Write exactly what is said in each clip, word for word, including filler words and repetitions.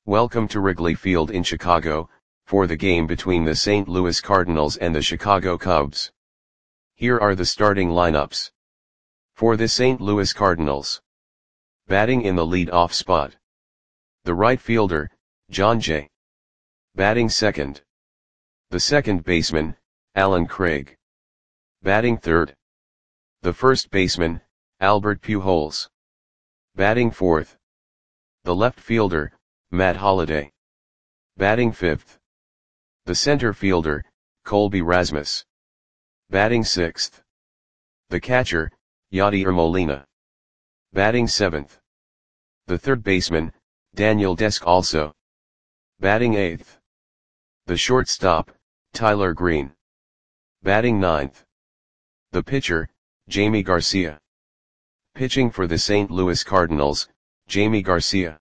Welcome to Wrigley Field in Chicago, for the game between the Saint Louis Cardinals and the Chicago Cubs. Here are the starting lineups. For the Saint Louis Cardinals. Batting in the lead-off spot. The right fielder, Jon Jay. Batting second. The second baseman, Allen Craig. Batting third. The first baseman, Albert Pujols. Batting fourth. The left fielder, Matt Holliday. Batting fifth. The center fielder, Colby Rasmus. Batting sixth. The catcher, Yadier Molina. Batting seventh. The third baseman, Daniel Descalso. Batting eighth. The shortstop, Tyler Green. Batting ninth. The pitcher, Jamie Garcia. Pitching for the Saint Louis Cardinals, Jamie Garcia.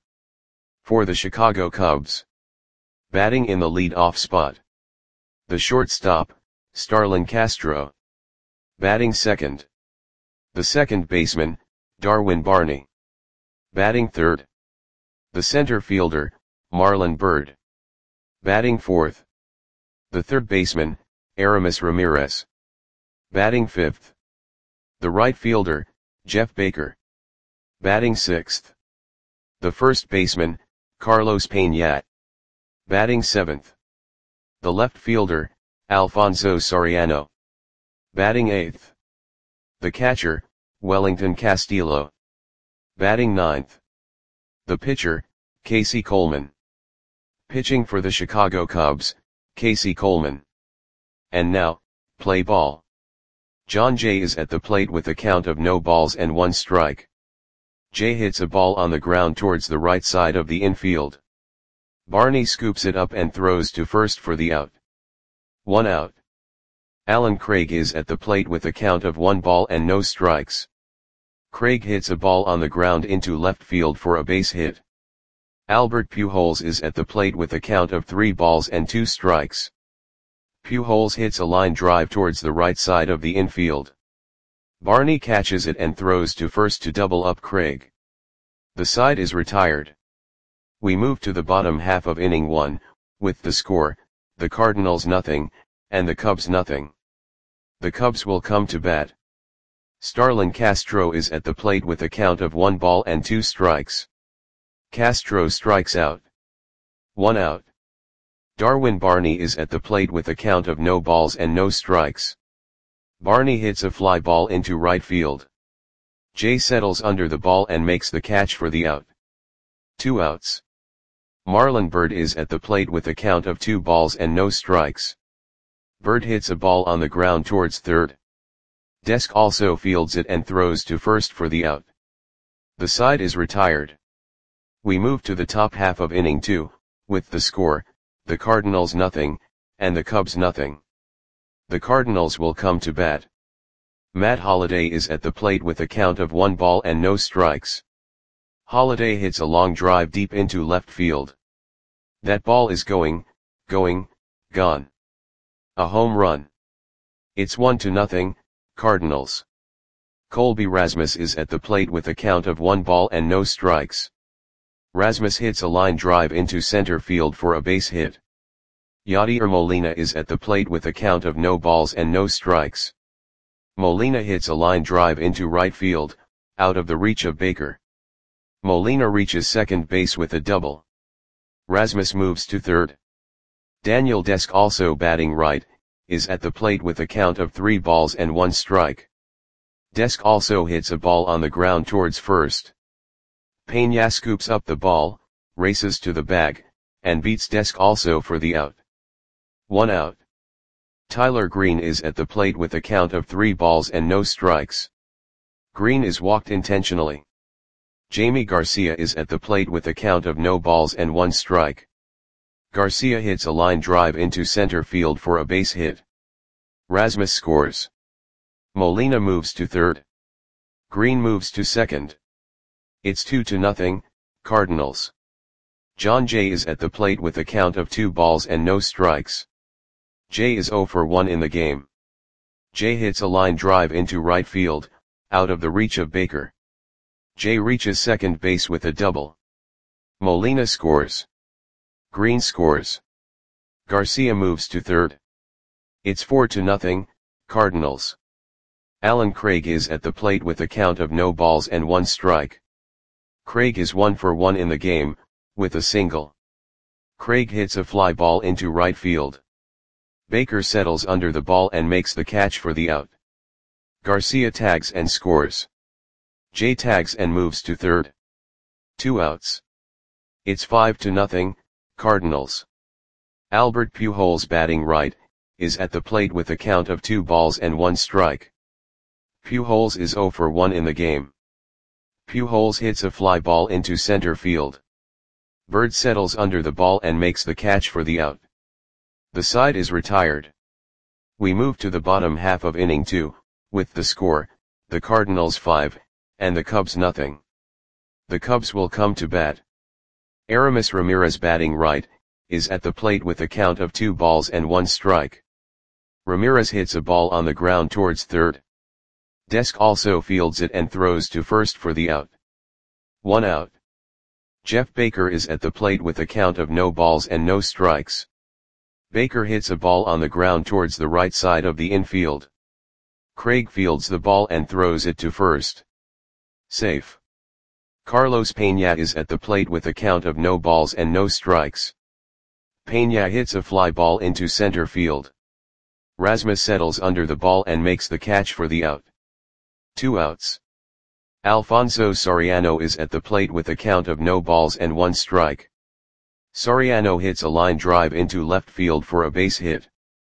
For the Chicago Cubs. Batting in the lead-off spot. The shortstop, Starlin Castro. Batting second. The second baseman, Darwin Barney. Batting third. The center fielder, Marlon Byrd. Batting fourth. The third baseman, Aramis Ramirez. Batting fifth. The right fielder, Jeff Baker. Batting sixth. The first baseman, Carlos Peña. Batting seventh. The left fielder, Alfonso Soriano. Batting eighth. The catcher, Wellington Castillo. Batting ninth. The pitcher, Casey Coleman. Pitching for the Chicago Cubs, Casey Coleman. And now, play ball. Jon Jay is at the plate with a count of no balls and one strike. Jay hits a ball on the ground towards the right side of the infield. Barney scoops it up and throws to first for the out. One out. Allen Craig is at the plate with a count of one ball and no strikes. Craig hits a ball on the ground into left field for a base hit. Albert Pujols is at the plate with a count of three balls and two strikes. Pujols hits a line drive towards the right side of the infield. Barney catches it and throws to first to double up Craig. The side is retired. We move to the bottom half of inning one, with the score, the Cardinals nothing, and the Cubs nothing. The Cubs will come to bat. Starlin Castro is at the plate with a count of one ball and two strikes. Castro strikes out. One out. Darwin Barney is at the plate with a count of no balls and no strikes. Barney hits a fly ball into right field. Jay settles under the ball and makes the catch for the out. Two outs. Marlon Byrd is at the plate with a count of two balls and no strikes. Byrd hits a ball on the ground towards third. Descalso fields it and throws to first for the out. The side is retired. We move to the top half of inning two, with the score, the Cardinals nothing, and the Cubs nothing. The Cardinals will come to bat. Matt Holliday is at the plate with a count of one ball and no strikes. Holliday hits a long drive deep into left field. That ball is going, going, gone. A home run. It's one to nothing, Cardinals. Colby Rasmus is at the plate with a count of one ball and no strikes. Rasmus hits a line drive into center field for a base hit. Yadier Molina is at the plate with a count of no balls and no strikes. Molina hits a line drive into right field, out of the reach of Baker. Molina reaches second base with a double. Rasmus moves to third. Daniel Descalso, batting right, is at the plate with a count of three balls and one strike. Descalso hits a ball on the ground towards first. Peña scoops up the ball, races to the bag, and beats Descalso for the out. One out. Tyler Green is at the plate with a count of three balls and no strikes. Green is walked intentionally. Jamie Garcia is at the plate with a count of no balls and one strike. Garcia hits a line drive into center field for a base hit. Rasmus scores. Molina moves to third. Green moves to second. It's two to nothing, Cardinals. Jon Jay is at the plate with a count of two balls and no strikes. Jay is zero for one in the game. Jay hits a line drive into right field, out of the reach of Baker. Jay reaches second base with a double. Molina scores. Green scores. Garcia moves to third. It's four to nothing, Cardinals. Alan Craig is at the plate with a count of no balls and one strike. Craig is one for one in the game, with a single. Craig hits a fly ball into right field. Baker settles under the ball and makes the catch for the out. Garcia tags and scores. Jay tags and moves to third. Two outs. It's five to nothing, Cardinals. Albert Pujols, batting right, is at the plate with a count of two balls and one strike. Pujols is zero for one in the game. Pujols hits a fly ball into center field. Bird settles under the ball and makes the catch for the out. The side is retired. We move to the bottom half of inning two, with the score, the Cardinals five, and the Cubs nothing. The Cubs will come to bat. Aramis Ramirez, batting right, is at the plate with a count of two balls and one strike. Ramirez hits a ball on the ground towards third. Desk also fields it and throws to first for the out. One out. Jeff Baker is at the plate with a count of no balls and no strikes. Baker hits a ball on the ground towards the right side of the infield. Craig fields the ball and throws it to first. Safe. Carlos Peña is at the plate with a count of no balls and no strikes. Peña hits a fly ball into center field. Rasmus settles under the ball and makes the catch for the out. Two outs. Alfonso Soriano is at the plate with a count of no balls and one strike. Soriano hits a line drive into left field for a base hit.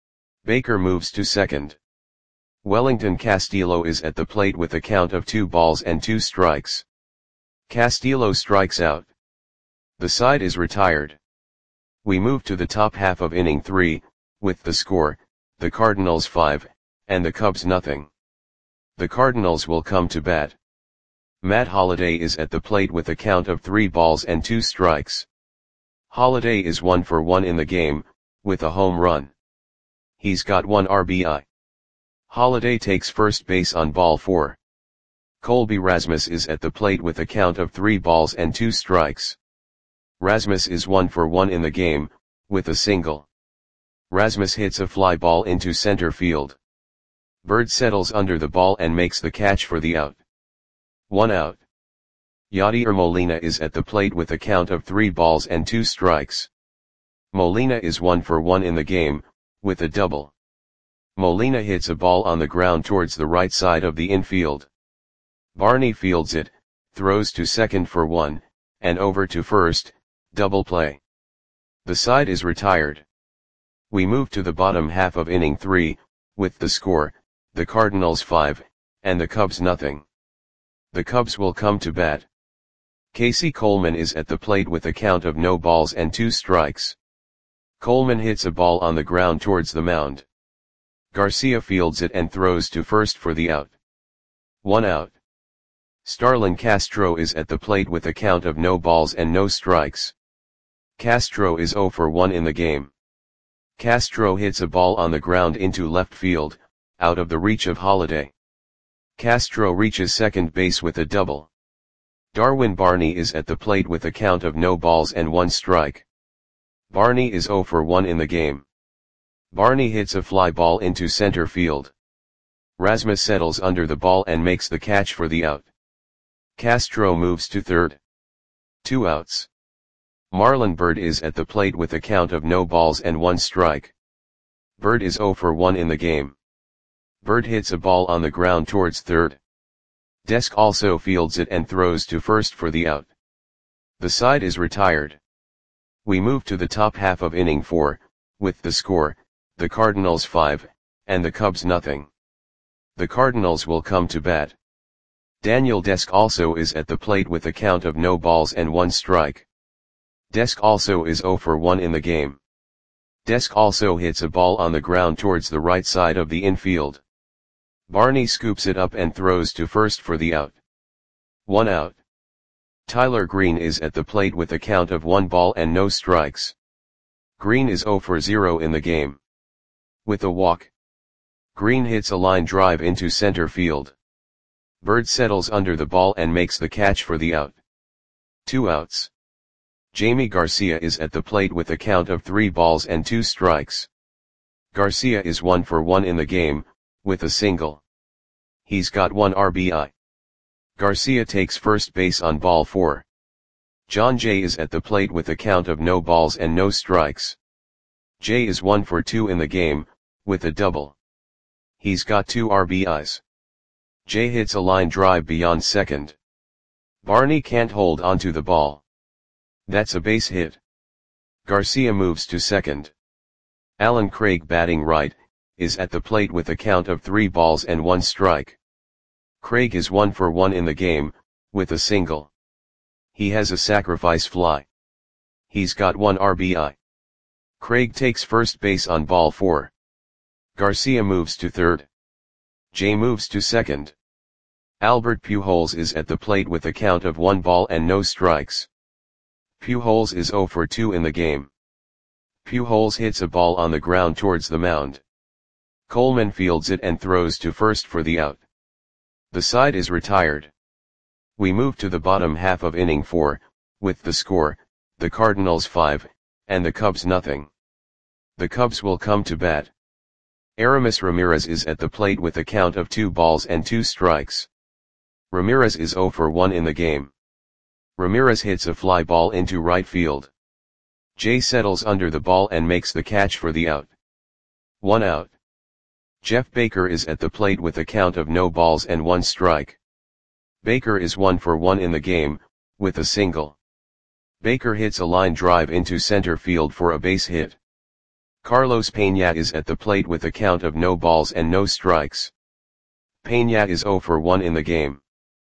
Baker moves to second. Wellington Castillo is at the plate with a count of two balls and two strikes. Castillo strikes out. The side is retired. We move to the top half of inning three, with the score, the Cardinals five, and the Cubs nothing. The Cardinals will come to bat. Matt Holliday is at the plate with a count of three balls and two strikes. Holliday is one for one in the game, with a home run. He's got one R B I. Holliday takes first base on ball four. Colby Rasmus is at the plate with a count of three balls and two strikes. Rasmus is one for one in the game, with a single. Rasmus hits a fly ball into center field. Bird settles under the ball and makes the catch for the out. One out. Yadier Molina is at the plate with a count of three balls and two strikes. Molina is one for one in the game, with a double. Molina hits a ball on the ground towards the right side of the infield. Barney fields it, throws to second for one, and over to first, double play. The side is retired. We move to the bottom half of inning three, with the score, the Cardinals five, and the Cubs nothing. The Cubs will come to bat. Casey Coleman is at the plate with a count of no balls and two strikes. Coleman hits a ball on the ground towards the mound. Garcia fields it and throws to first for the out. One out. Starlin Castro is at the plate with a count of no balls and no strikes. Castro is zero for one in the game. Castro hits a ball on the ground into left field, out of the reach of Holliday. Castro reaches second base with a double. Darwin Barney is at the plate with a count of no balls and one strike. Barney is zero for one in the game. Barney hits a fly ball into center field. Rasmus settles under the ball and makes the catch for the out. Castro moves to third. Two outs. Marlon Byrd is at the plate with a count of no balls and one strike. Byrd is zero for one in the game. Byrd hits a ball on the ground towards third. Desk also fields it and throws to first for the out. The side is retired. We move to the top half of inning four, with the score, the Cardinals five, and the Cubs nothing. The Cardinals will come to bat. Daniel Desk also is at the plate with a count of no balls and one strike. Desk also is zero for one in the game. Desk also hits a ball on the ground towards the right side of the infield. Barney scoops it up and throws to first for the out. One out. Tyler Green is at the plate with a count of one ball and no strikes. Green is zero for zero in the game. With a walk. Green hits a line drive into center field. Byrd settles under the ball and makes the catch for the out. Two outs. Jamie Garcia is at the plate with a count of three balls and two strikes. Garcia is one for one in the game, with a single. He's got one R B I. Garcia takes first base on ball four. John Jay is at the plate with a count of no balls and no strikes. Jay is one for two in the game, with a double. He's got two R B Is. Jay hits a line drive beyond second. Barney can't hold onto the ball. That's a base hit. Garcia moves to second. Alan Craig, batting right, is at the plate with a count of three balls and one strike. Craig is one for one in the game, with a single. He has a sacrifice fly. He's got one R B I. Craig takes first base on ball four. Garcia moves to third. Jay moves to second. Albert Pujols is at the plate with a count of one ball and no strikes. Pujols is zero for two in the game. Pujols hits a ball on the ground towards the mound. Coleman fields it and throws to first for the out. The side is retired. We move to the bottom half of inning four, with the score, the Cardinals five, and the Cubs nothing. The Cubs will come to bat. Aramis Ramirez is at the plate with a count of two balls and two strikes. Ramirez is zero for one in the game. Ramirez hits a fly ball into right field. Jay settles under the ball and makes the catch for the out. One out. Jeff Baker is at the plate with a count of no balls and one strike. Baker is one for one in the game, with a single. Baker hits a line drive into center field for a base hit. Carlos Peña is at the plate with a count of no balls and no strikes. Peña is zero for one in the game.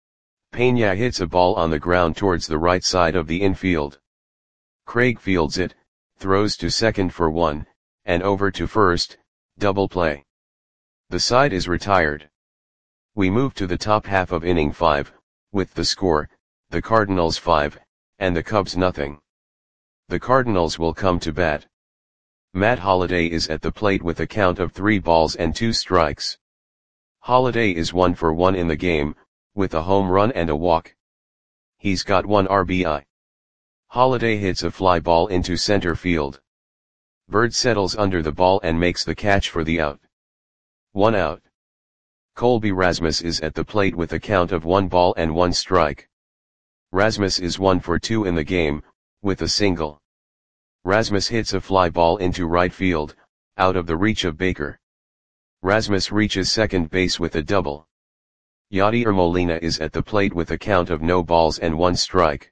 Peña hits a ball on the ground towards the right side of the infield. Craig fields it, throws to second for one, and over to first, double play. The side is retired. We move to the top half of inning five, with the score, the Cardinals five, and the Cubs nothing. The Cardinals will come to bat. Matt Holliday is at the plate with a count of three balls and two strikes. Holliday is one for one in the game, with a home run and a walk. He's got one R B I. Holliday hits a fly ball into center field. Bird settles under the ball and makes the catch for the out. One out. Colby Rasmus is at the plate with a count of one ball and one strike. Rasmus is one for two in the game, with a single. Rasmus hits a fly ball into right field, out of the reach of Baker. Rasmus reaches second base with a double. Yadier Molina is at the plate with a count of no balls and one strike.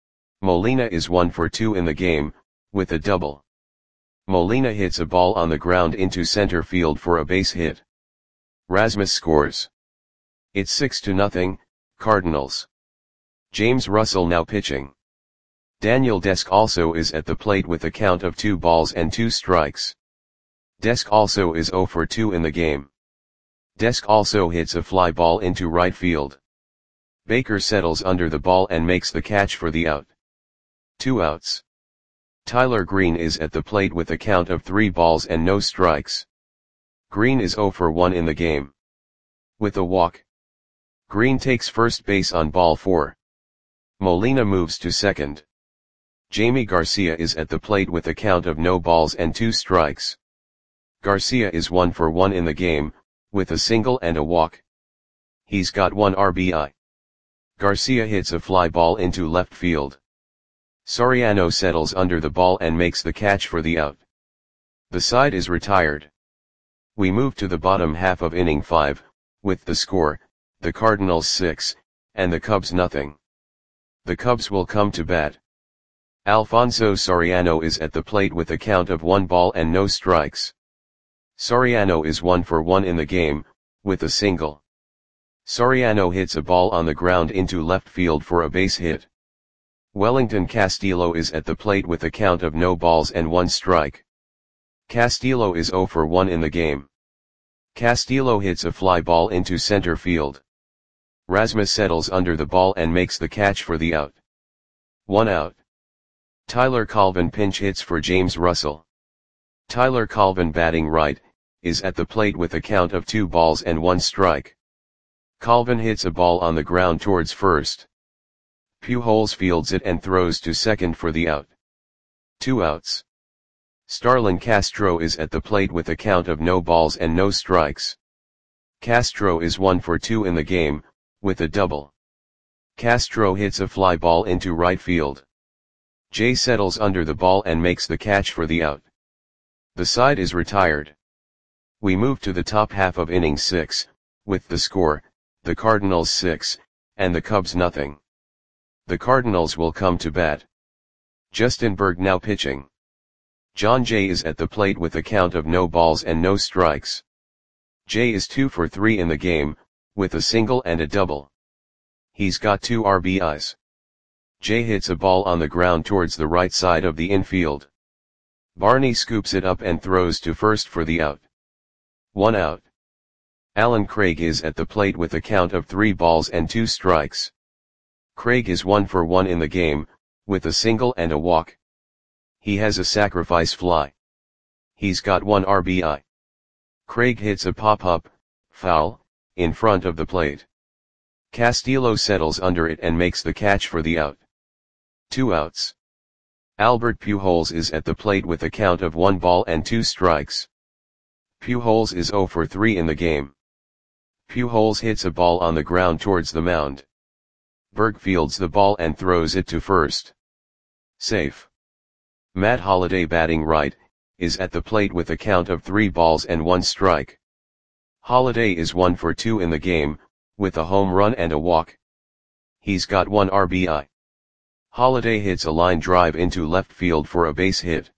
Molina is one for two in the game, with a double. Molina hits a ball on the ground into center field for a base hit. Rasmus scores. It's six to nothing, Cardinals. James Russell now pitching. Daniel Desk also is at the plate with a count of two balls and two strikes. Desk also is zero for two in the game. Desk also hits a fly ball into right field. Baker settles under the ball and makes the catch for the out. Two outs. Tyler Green is at the plate with a count of three balls and no strikes. Green is zero for one in the game. With a walk. Green takes first base on ball four. Molina moves to second. Jamie Garcia is at the plate with a count of no balls and two strikes. Garcia is one for one in the game, with a single and a walk. He's got one R B I. Garcia hits a fly ball into left field. Soriano settles under the ball and makes the catch for the out. The side is retired. We move to the bottom half of inning five, with the score, the Cardinals six, and the Cubs nothing. The Cubs will come to bat. Alfonso Soriano is at the plate with a count of one ball and no strikes. Soriano is one for one in the game, with a single. Soriano hits a ball on the ground into left field for a base hit. Wellington Castillo is at the plate with a count of no balls and one strike. Castillo is zero for one in the game. Castillo hits a fly ball into center field. Rasmus settles under the ball and makes the catch for the out. One out. Tyler Colvin pinch hits for James Russell. Tyler Colvin, batting right, is at the plate with a count of two balls and one strike. Colvin hits a ball on the ground towards first. Pujols fields it and throws to second for the out. Two outs. Starlin Castro is at the plate with a count of no balls and no strikes. Castro is one for two in the game, with a double. Castro hits a fly ball into right field. Jay settles under the ball and makes the catch for the out. The side is retired. We move to the top half of inning six, with the score, the Cardinals six, and the Cubs nothing. The Cardinals will come to bat. Justin Berg now pitching. John Jay is at the plate with a count of no balls and no strikes. Jay is two for three in the game, with a single and a double. He's got two R B Is. Jay hits a ball on the ground towards the right side of the infield. Barney scoops it up and throws to first for the out. One out. Alan Craig is at the plate with a count of three balls and two strikes. Craig is one for one in the game, with a single and a walk. He has a sacrifice fly. He's got one R B I. Craig hits a pop-up, foul, in front of the plate. Castillo settles under it and makes the catch for the out. Two outs. Albert Pujols is at the plate with a count of one ball and two strikes. Pujols is zero for three in the game. Pujols hits a ball on the ground towards the mound. Berg fields the ball and throws it to first. Safe. Matt Holliday batting right, is at the plate with a count of three balls and one strike. Holliday is one for two in the game, with a home run and a walk. He's got one R B I. Holliday hits a line drive into left field for a base hit.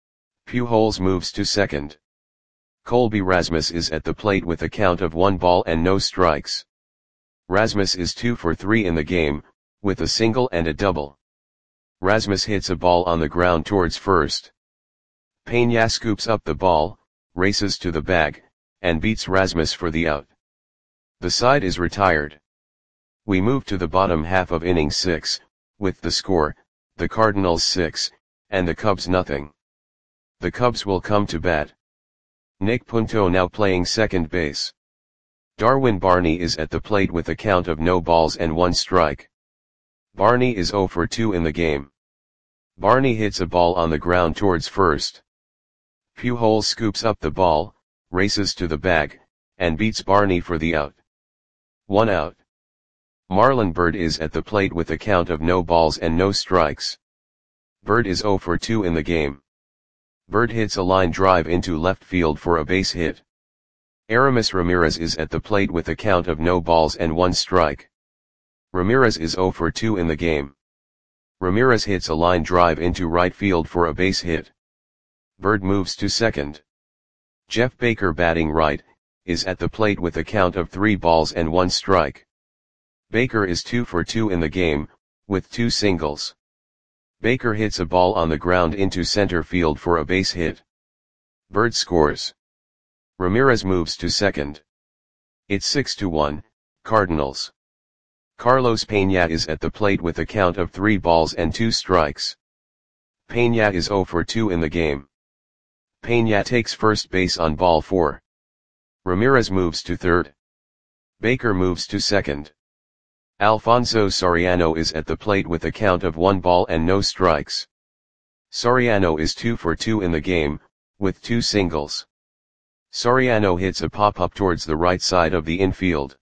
Pujols moves to second. Colby Rasmus is at the plate with a count of one ball and no strikes. Rasmus is two for three in the game, with a single and a double. Rasmus hits a ball on the ground towards first. Peña scoops up the ball, races to the bag, and beats Rasmus for the out. The side is retired. We move to the bottom half of inning six, with the score, the Cardinals six, and the Cubs nothing. The Cubs will come to bat. Nick Punto now playing second base. Darwin Barney is at the plate with a count of no balls and one strike. Barney is zero for two in the game. Barney hits a ball on the ground towards first. Pujols scoops up the ball, races to the bag, and beats Barney for the out. One out. Marlon Byrd is at the plate with a count of no balls and no strikes. Byrd is zero for two in the game. Byrd hits a line drive into left field for a base hit. Aramis Ramirez is at the plate with a count of no balls and one strike. Ramirez is zero for two in the game. Ramirez hits a line drive into right field for a base hit. Byrd moves to second. Jeff Baker batting right, is at the plate with a count of three balls and one strike. Baker is two for two in the game, with two singles. Baker hits a ball on the ground into center field for a base hit. Byrd scores. Ramirez moves to second. It's six to one, Cardinals. Carlos Peña is at the plate with a count of three balls and two strikes. Peña is zero for two in the game. Peña takes first base on ball four. Ramirez moves to third. Baker moves to second. Alfonso Soriano is at the plate with a count of one ball and no strikes. Soriano is two for two in the game, with two singles. Soriano hits a pop-up towards the right side of the infield.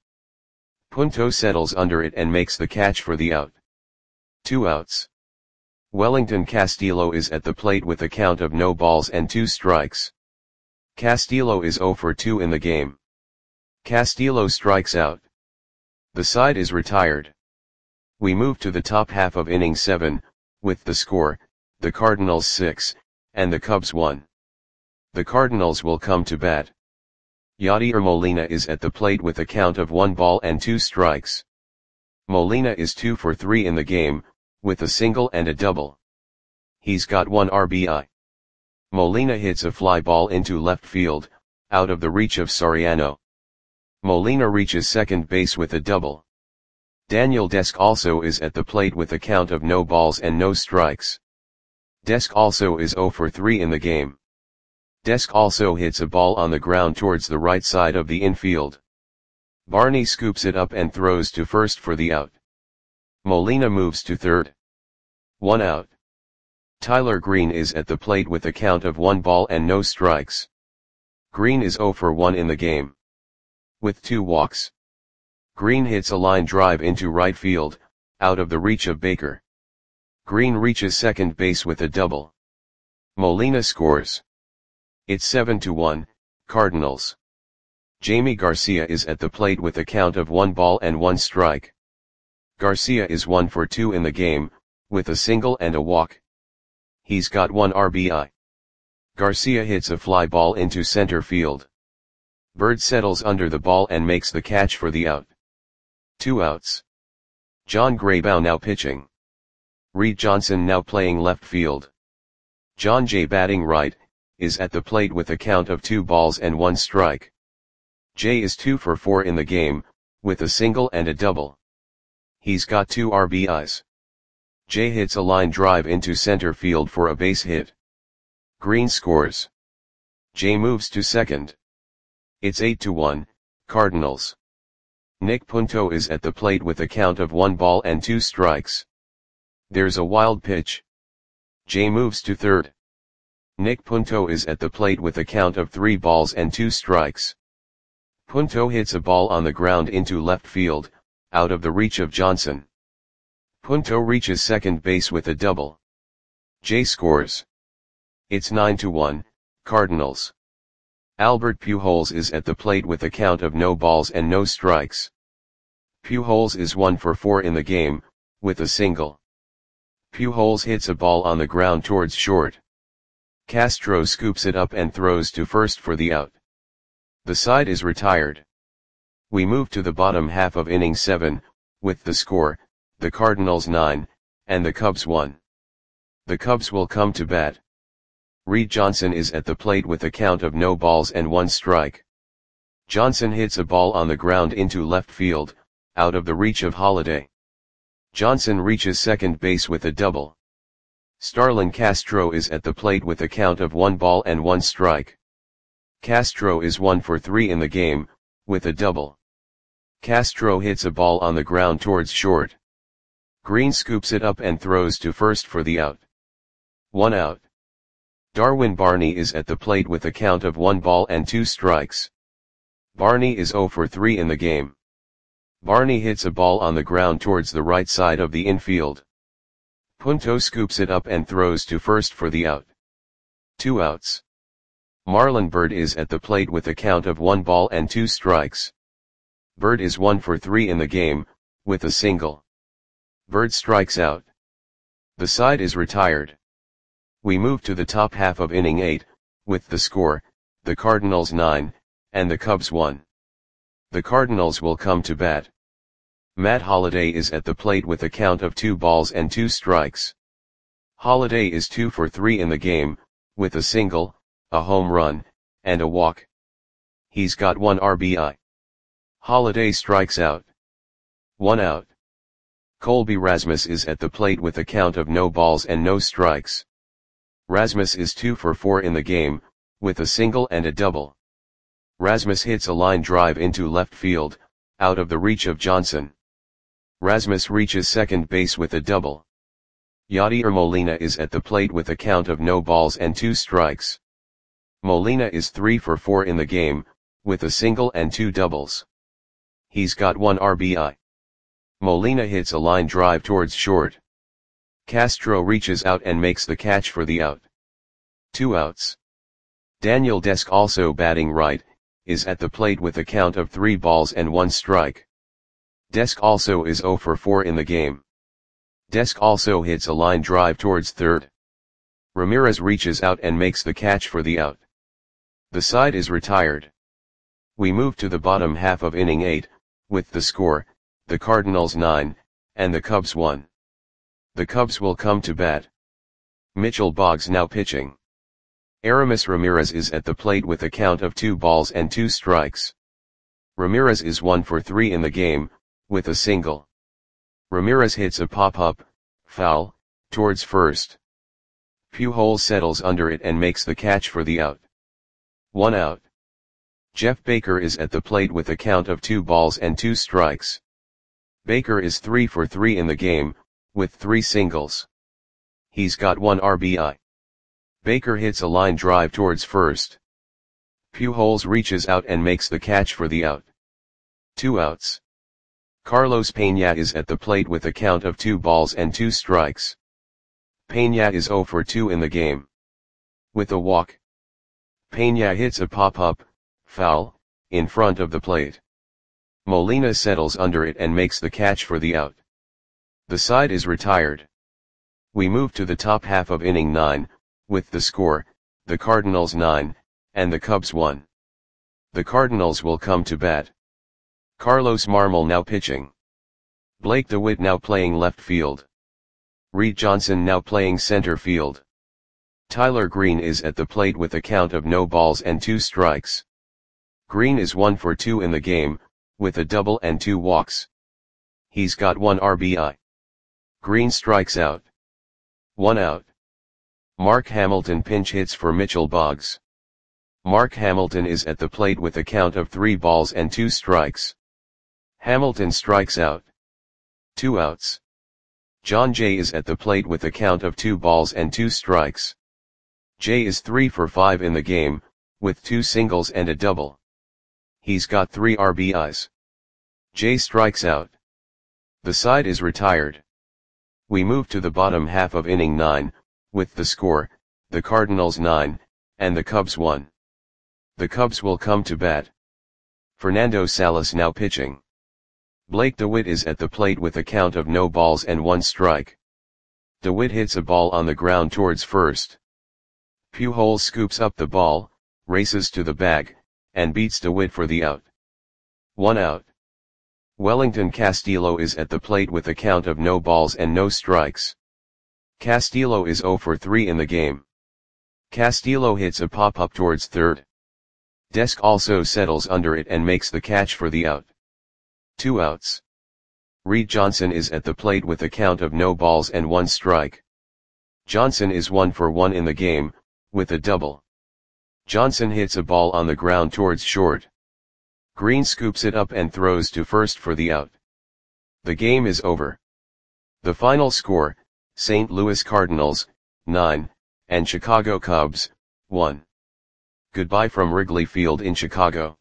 Punto settles under it and makes the catch for the out. Two outs. Wellington Castillo is at the plate with a count of no balls and two strikes. Castillo is zero for two in the game. Castillo strikes out. The side is retired. We move to the top half of inning seven, with the score, the Cardinals six, and the Cubs one. The Cardinals will come to bat. Yadier Molina is at the plate with a count of one ball and two strikes. Molina is two for three in the game, with a single and a double. He's got one R B I. Molina hits a fly ball into left field, out of the reach of Soriano. Molina reaches second base with a double. Daniel Desk also is at the plate with a count of no balls and no strikes. Desk also is zero for three in the game. Desk also hits a ball on the ground towards the right side of the infield. Barney scoops it up and throws to first for the out. Molina moves to third. One out. Tyler Green is at the plate with a count of one ball and no strikes. Green is zero for one in the game. With two walks. Green hits a line drive into right field, out of the reach of Baker. Green reaches second base with a double. Molina scores. It's seven to one, Cardinals. Jamie Garcia is at the plate with a count of one ball and one strike. Garcia is one for two in the game, with a single and a walk. He's got one R B I. Garcia hits a fly ball into center field. Bird settles under the ball and makes the catch for the out. Two outs. John Graybow now pitching. Reed Johnson now playing left field. John Jay batting right, is at the plate with a count of two balls and one strike. Jay is two for four in the game, with a single and a double. He's got two R B Is. Jay hits a line drive into center field for a base hit. Green scores. Jay moves to second. It's eight to one, Cardinals. Nick Punto is at the plate with a count of one ball and two strikes. There's a wild pitch. Jay moves to third. Nick Punto is at the plate with a count of three balls and two strikes. Punto hits a ball on the ground into left field, out of the reach of Johnson. Punto reaches second base with a double. Jay scores. It's nine to one, Cardinals. Albert Pujols is at the plate with a count of no balls and no strikes. Pujols is one for four in the game, with a single. Pujols hits a ball on the ground towards short. Castro scoops it up and throws to first for the out. The side is retired. We move to the bottom half of inning seven, with the score, the Cardinals nine, and the Cubs one. The Cubs will come to bat. Reed Johnson is at the plate with a count of no balls and one strike. Johnson hits a ball on the ground into left field, out of the reach of Holliday. Johnson reaches second base with a double. Starlin Castro is at the plate with a count of one ball and one strike. Castro is one for three in the game, with a double. Castro hits a ball on the ground towards short. Green scoops it up and throws to first for the out. One out. Darwin Barney is at the plate with a count of one ball and two strikes. Barney is zero for three in the game. Barney hits a ball on the ground towards the right side of the infield. Punto scoops it up and throws to first for the out. Two outs. Marlon Byrd is at the plate with a count of one ball and two strikes. Byrd is one for three in the game, with a single. Byrd strikes out. The side is retired. We move to the top half of inning eight, with the score, the Cardinals nine, and the Cubs one. The Cardinals will come to bat. Matt Holliday is at the plate with a count of two balls and two strikes. Holliday is two for three in the game, with a single, a home run, and a walk. He's got one R B I. Holliday strikes out. One out. Colby Rasmus is at the plate with a count of no balls and no strikes. Rasmus is two for four in the game, with a single and a double. Rasmus hits a line drive into left field, out of the reach of Johnson. Rasmus reaches second base with a double. Yadier Molina is at the plate with a count of no balls and two strikes. Molina is three for four in the game, with a single and two doubles. He's got one R B I. Molina hits a line drive towards short. Castro reaches out and makes the catch for the out. Two outs. Daniel Desk, also batting right, is at the plate with a count of three balls and one strike. Desk also is zero for four in the game. Desk also hits a line drive towards third. Ramirez reaches out and makes the catch for the out. The side is retired. We move to the bottom half of inning eight, with the score, the Cardinals nine, and the Cubs one. The Cubs will come to bat. Mitchell Boggs now pitching. Aramis Ramirez is at the plate with a count of two balls and two strikes. Ramirez is one for three in the game, with a single. Ramirez hits a pop-up, foul, towards first. Pujols settles under it and makes the catch for the out. One out. Jeff Baker is at the plate with a count of two balls and two strikes. Baker is three for three in the game, with three singles. He's got one R B I. Baker hits a line drive towards first. Pujols reaches out and makes the catch for the out. Two outs. Carlos Peña is at the plate with a count of two balls and two strikes. Peña is zero for two in the game. With a walk, Peña hits a pop-up, foul, in front of the plate. Molina settles under it and makes the catch for the out. The side is retired. We move to the top half of inning nine, with the score, the Cardinals nine, and the Cubs one. The Cardinals will come to bat. Carlos Marmol now pitching. Blake DeWitt now playing left field. Reed Johnson now playing center field. Tyler Green is at the plate with a count of no balls and two strikes. Green is one for two in the game, with a double and two walks. He's got one R B I. Green strikes out. One out. Mark Hamilton pinch hits for Mitchell Boggs. Mark Hamilton is at the plate with a count of three balls and two strikes. Hamilton strikes out. Two outs. John Jay is at the plate with a count of two balls and two strikes. Jay is three for five in the game, with two singles and a double. He's got three R B Is. Jay strikes out. The side is retired. We move to the bottom half of inning nine, with the score, the Cardinals nine, and the Cubs one. The Cubs will come to bat. Fernando Salas now pitching. Blake DeWitt is at the plate with a count of no balls and one strike. DeWitt hits a ball on the ground towards first. Pujols scoops up the ball, races to the bag, and beats DeWitt for the out. One out. Wellington Castillo is at the plate with a count of no balls and no strikes. Castillo is zero for three in the game. Castillo hits a pop-up towards third. Desk also settles under it and makes the catch for the out. Two outs. Reed Johnson is at the plate with a count of no balls and one strike. Johnson is one for one in the game, with a double. Johnson hits a ball on the ground towards short. Green scoops it up and throws to first for the out. The game is over. The final score, Saint Louis Cardinals, nine, and Chicago Cubs, one. Goodbye from Wrigley Field in Chicago.